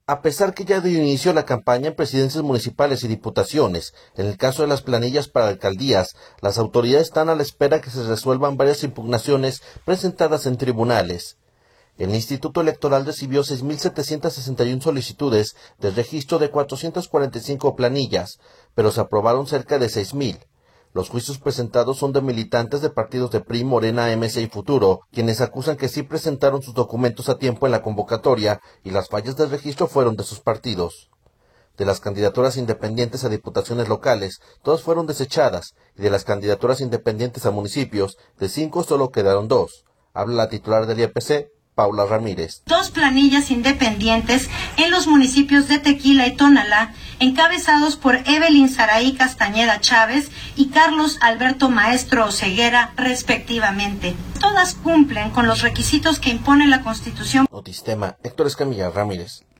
A pesar que ya dio inicio la campaña en presidencias municipales y diputaciones, en el caso de las planillas para alcaldías, las autoridades están a la espera que se resuelvan varias impugnaciones presentadas en tribunales. El Instituto Electoral recibió 6.761 solicitudes de registro de 445 planillas, pero se aprobaron cerca de 6.000. Los juicios presentados son de militantes de partidos de PRI, Morena, MC y Futuro, quienes acusan que sí presentaron sus documentos a tiempo en la convocatoria y las fallas de registro fueron de sus partidos. De las candidaturas independientes a diputaciones locales, todas fueron desechadas, y de las candidaturas independientes a municipios, de 5 solo quedaron 2. Habla la titular del IEPC, Paula Ramírez. 2 planillas independientes en los municipios de Tequila y Tonalá, encabezados por Evelyn Saraí Castañeda Chávez y Carlos Alberto Maestro Oseguera, respectivamente. Todas cumplen con los requisitos que impone la Constitución. Notistema, Héctor Escamilla Ramírez.